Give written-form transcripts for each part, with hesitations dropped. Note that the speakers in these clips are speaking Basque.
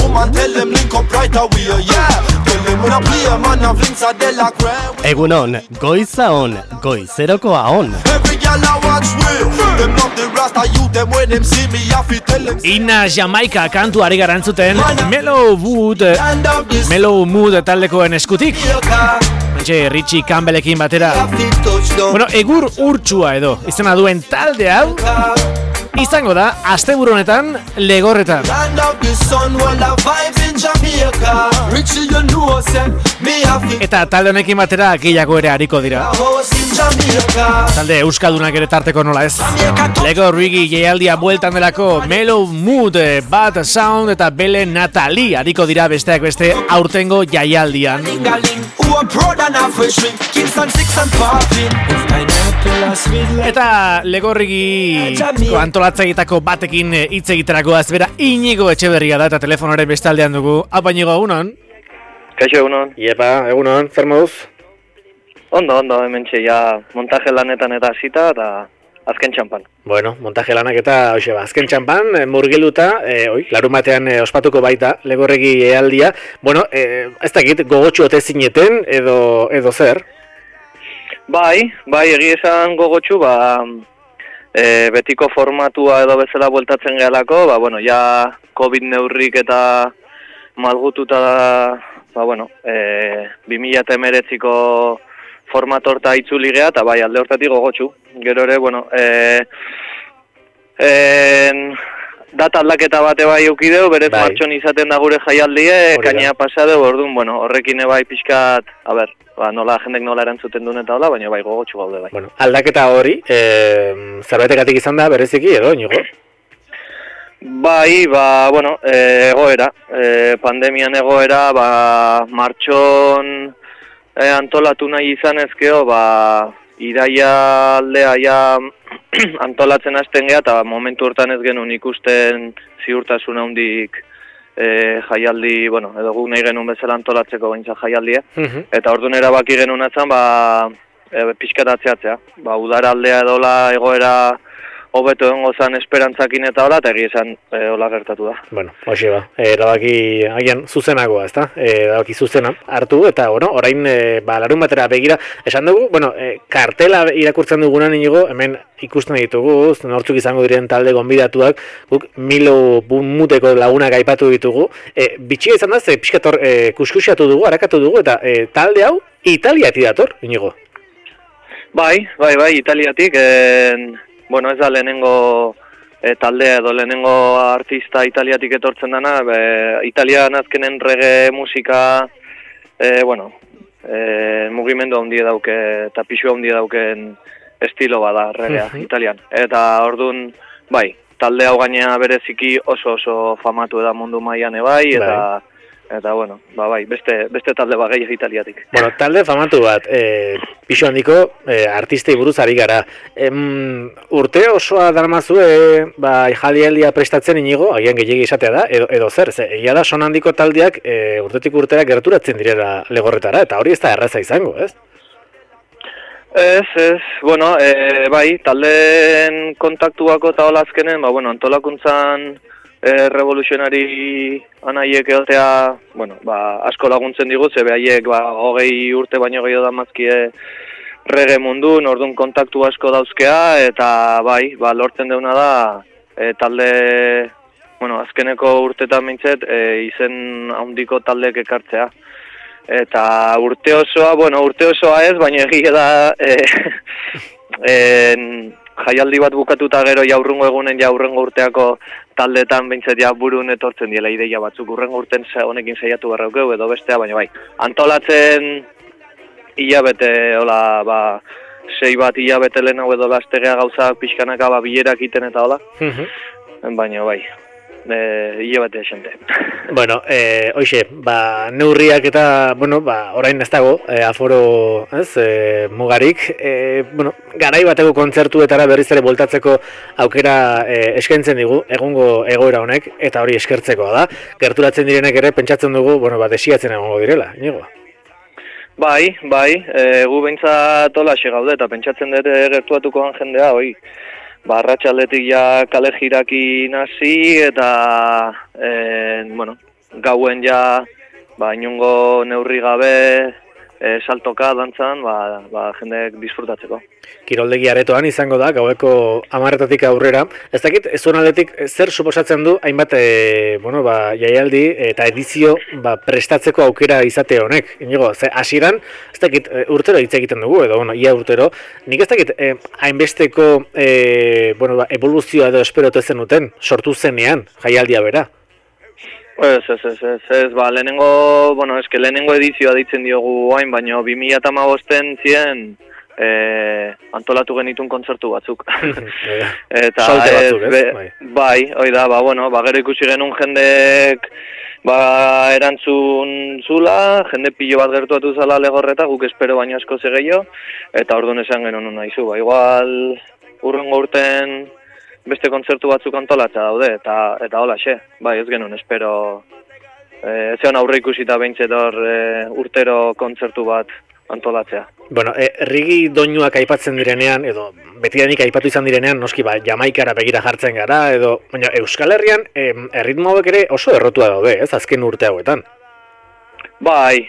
woman, tell them link up right away, yeah. Tell them when I play a man of links a de la crème. Egunon, goiza on, goizerokoa on. Every girl I watch with, them love the rasta youth, them when them see me, I feel tell them. Inna Jamaica kantu ari garantzuten Mellow Mood taldekoen eskutik. Richie Campbellekin batera. Bueno, egur urtsua edo izena duen talde hau izango da asteburu honetan Legorretan. Eta talde honekin batera gehiago ere ariko dira. Talde euskaldunak ere tarteko nola ez. Lego Rigi jaialdia bueltan delako Mellow Mood, Bad Sound eta Belle Natalie ariko dira besteak beste aurtengo jaialdian. Eta Lego Rigi antolatzailetako batekin hitz egiterako azbera Inigo Etxeberria da eta telefonoren bestaldean dugu. Apa Inigo, egunon? Kaixo, egunon. Iepa, egunon, zer moduz? Ondo, hementxe, ja montaje lanetan eta hasita eta azken txampan. Bueno, montaje lanak eta hoxe ba, azken txampan, murgiluta, larun batean ospatuko baita, Legorregi ealdia. Bueno, ez dakit, gogotxu ote zineten edo zer? Bai, egi esan gogotxu, betiko formatua edo bezala bueltatzen gehalako, bueno, ja COVID neurrik eta malgututa da, 2019ko formatorta itzuli geha, eta bai, alde hortatik gogotxu. Gero ere, bueno, data aldaketa bate bai eukideu, berez bai. Martxon izaten da gure jaialdie, kainea pasadeu, orduan, bueno, horrekin bai pixkat, nola, jendek nola erantzuten duen eta hola, baina bai gogotxu gaude bai. Bueno, aldaketa hori, zerbaitekatik izan da bereziki edo, Inigo? Bai, egoera, pandemian egoera, martxon antolatu nahi izan ezkeo, iraia aldea ja antolatzen hasten geha, eta momentu hortan ez genuen ikusten ziurtasun handik jaialdi, edo guk nahi genuen bezala antolatzeko baintza jaialdia, eta orduan erabaki genuen atzan, pixkatatzeatzea, udara aldea edola egoera hobeto egongo zan esperantzakin eta hola, eta esan hola gertatu da. Bueno, hoxe ba, erabaki agian zuzenagoa, ezta? Erabaki zuzena hartu, eta orain larun batera begira, esan dugu, kartela irakurtzen dugunan Inigo, hemen ikusten ditugu, nortzuk izango diren talde gonbidatuak, guk Milo Muteko lagunak aipatu ditugu, bitxia izan da, pixkator kuskusiatu dugu, harakatu dugu, eta talde hau Italiatik dator, Inigo? Bai, Italiatik, ez da lehenengo taldea edo lehenengo artista italiatik etortzen dana, Italian azkenen reggae musika, mugimendu handia dauke eta pixu handia dauken estilo bada reggaea Italian. Eta orduan, talde hau gainea bereziki oso famatu da mundu mailan bai, eta beste talde gehiago Italiatik. Bueno, talde famatu bat, pixo handiko artistei buruz ari gara. Urte osoa darmazue jaialdia prestatzen Inigo, agian gehiagi izatea da, edo zer, egia da son handiko taldeak urtetik urtera gerturatzen direla Legorretara, eta hori ez da erraza izango, ez? Ez, taldeen kontaktuako eta hola azkenen, antolakuntzan revoluzionari anaiek egotea, asko laguntzen digut, zebe haiek 20 urte baino gehiago da mazkie reggae mundun, orduan kontaktu asko dauzkea, eta lortzen deuna da, talde, azkeneko urtetan mintzet, izen handiko taldeek ekartzea. Eta urte osoa ez, baina egia da, jaialdi bat bukatuta gero jaurrengo egunen jaurrengo urteako taldetan behintzat burun etortzen diela ideia batzuk. Urrengo urten honekin saiatu barraukeu edo bestea, baina antolatzen hilabete, 6 bat hilabete lehenago edo lastegea gauzak pixkanaka bilerak iten eta hola. Baina hilabete esente. Bueno, hoxe, neurriak eta, orain ez dago, aforo, mugarik, garai bateko kontzertuetara berriz ere bueltatzeko aukera eskaintzen digu, egungo egoera honek, eta hori eskertzekoa da. Gerturatzen direnek ere, pentsatzen dugu, desiatzen egongo direla, Inigo? Bai, gu behintzat holaxe gaude, eta pentsatzen dut gertuatukoan jendea, arratsaldetik ja kale jiraki nasi eta gauen ja, inongo neurri gabe, saltoka, dantzan, jendeek disfrutatzeko. Kiroldegi aretoan izango da, gaueko 10:00 aurrera. Ez dakit, zuen aldetik zer suposatzen du, hainbat, jaialdi eta edizio prestatzeko aukera izate honek. Inigo, hasieran, ez dakit, urtero hitz egiten dugu, edo, ia urtero, nik ez dakit, hainbesteko, evoluzioa edo esperotu zenuten, sortu zenean, jaialdia bera. Ez, lehenengo, lehenengo edizioa ditzen diogu hain, baina 2015 zien antolatu genitun kontzertu batzuk. Eta solte batzuk, ez? Bai, hoi da, gero ikusi genuen jendek erantzun zula, jende pilo bat gertuatu zala legorreta, guk espero baino asko zegeio, eta orduan esan genuen nahizu, igual urrengo urten beste kontzertu batzuk antolatza daude, eta hola xe, ez genuen, espero, zeon aurre ikusita behintzet urtero kontzertu bat antolatzea. Bueno, errigi doinuak aipatzen direnean, edo betidanik aipatu izan direnean, noski Jamaikara begira jartzen gara, edo, baina Euskal Herrian erritmo hauek ere oso errotua daude, ez, azken urte hauetan? Bai.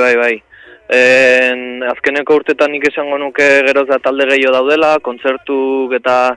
Azkeneko urtetan nik esango nuke geroz da talde gehiago daudela, kontzertuk eta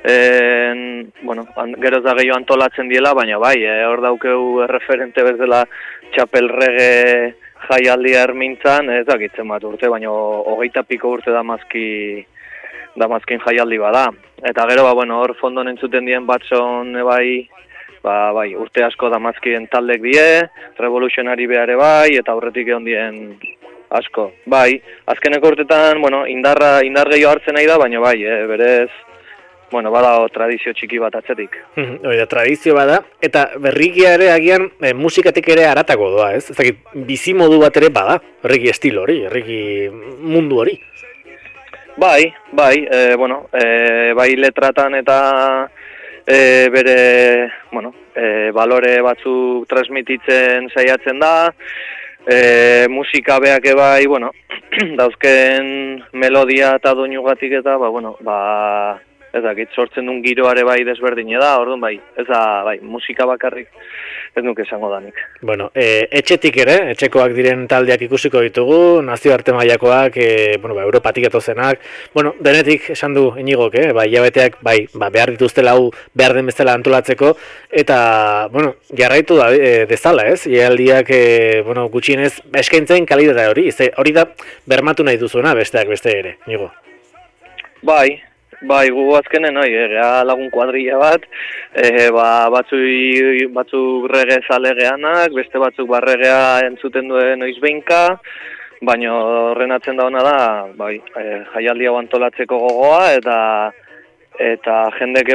geroz da gehiago antolatzen diela, baina hor daukeu referente bezala txapel rege jaialdia ermintzan, ez dakitzen bat urte, baina 20 piko urte damazkin jaialdi bada. Eta gero, hor fondon entzuten dien batson urte asko damazkien taldek die, Revolutionary beare eta aurretik egon dien asko. Azkeneko urtetan, indar gehiago hartzen nahi da, baina berez, bada tradizio txiki bat atzetik. Tradizio bada, eta berrikia ere agian musikatik ere aratako doa, ez? Ez dakit, bizi modu bat ere bada, berriki estilo hori, berriki mundu hori. Bai, letratan eta bere, balore batzuk transmititzen saiatzen da, musika beak dauzken melodia eta doinugatik eta, ez dakit, sortzen duen giroare desberdine da, orduan ez da, musika bakarrik ez nuke esango danik. Etxetik ere, etxekoak diren taldeak ikusiko ditugu, nazioarte mailakoak, Europatik etozenak, denetik esan du Inigok, hilabeteak, behar dituztela hau, behar den bezala antolatzeko, eta, jarraitu da, dezala, ez? Jaialdiak, gutxienez, eskaintzen kalitatea hori da, bermatu nahi duzuena besteak beste ere, Inigo. Gu azkenen, lagun kuadrilla bat, batzuk rege zale geanak, beste batzuk regea entzuten duen noiz behinka, baina horrenatzen da hona da, jaialdi hau antolatzeko gogoa, eta jendeke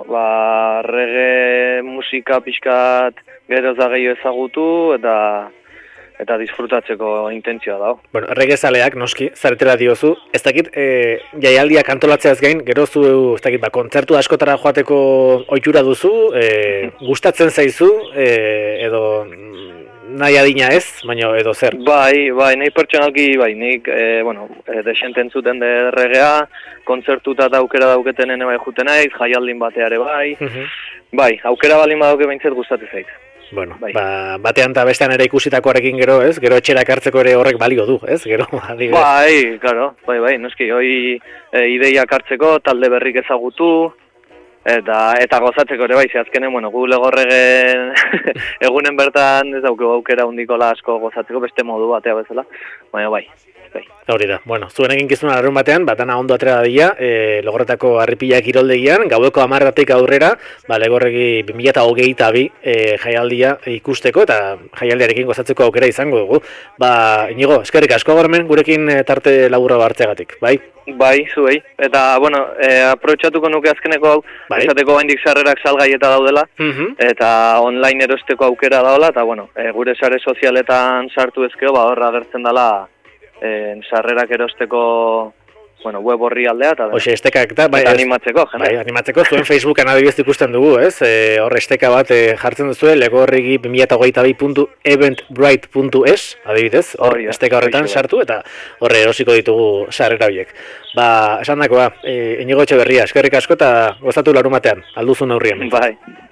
rege musika pixkat geroz da gehiago ezagutu, eta disfrutatzeko intentzioa dago. Regezaleak, noski, zaretela diozu, ez dakit, jaialdiak antolatzeaz gain, gerozu, ez dakit, kontzertu askotara joateko ohitura duzu, gustatzen zaizu, edo nahi adina ez, baina edo zer? Nahi pertsonalki, nik, desenten zuten de regea, kontzertuta aukera dauketen ene juten naiz, jaialdin bateare aukera balin badauke behintzet gustatzen zait. Batean eta bestean ere ikusitakoarekin gero, ez? Gero etxera ekartzeko ere horrek balio du, ez? Gero, adibidez. Noski, hoi ideiak hartzeko, talde berrik ezagutu, eta gozatzeko ere azkenen, gu legorregen egunen bertan ez daukegu aukera hundikola asko gozatzeko, beste modu batea bezala, baina Hori da, zuen egin kizuna larun batean, batana ondo atera dadila, Logorretako Harripila kiroldegian, gaueko 10:00 aurrera, Legorregi 2022 jaialdia ikusteko, eta jaialdiarekin gozatzeko aukera izango dugu. Inigo, eskerrik asko gormen, gurekin tarte laburra hartzeagatik, bai? Zuei. Eta, aprobetxatuko nuke azkeneko hau, esateko gaindik sarrerak salgai eta daudela, eta online erosteko aukera daola, eta, gure sare sozialetan sartu ezkeo, horra agertzen dela, sarrerak erosteko web horri aldea eta animatzeko, animatzeko, zuen Facebookan adibidez ikusten dugu, ez? Hor esteka bat jartzen duzu, legorregi 2022.eventbrite.es, adibidez, hor esteka horretan sartu eta horre erosiko ditugu sarrera horiek. Esan dakoa, Inigo Etxeberria, eskerrik asko eta gozatu larun batean, alduzun aurrien.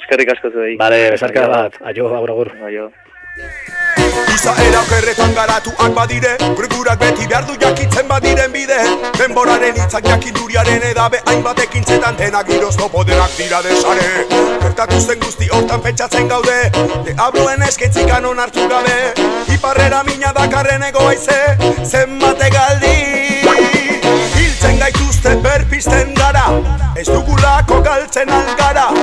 eskerrik asko zuei. Bale, besarka bat, aio, agur. Aio. Izaera okerretan garatuak badire, gurgurak beti behar du jakitzen badiren bide. Denboraren hitzak jakinduriaren edabe, hainbat ekintzetan denak giroz topodenak dira desare. Gertatu zen guzti hortan pentsatzen gaude, deabloen esketzikan onartu gabe. Iparrera mina dakarren egoaize, zenbate galdi. Hiltzen gaituzte berpisten gara, ez dugulako galtzen algara.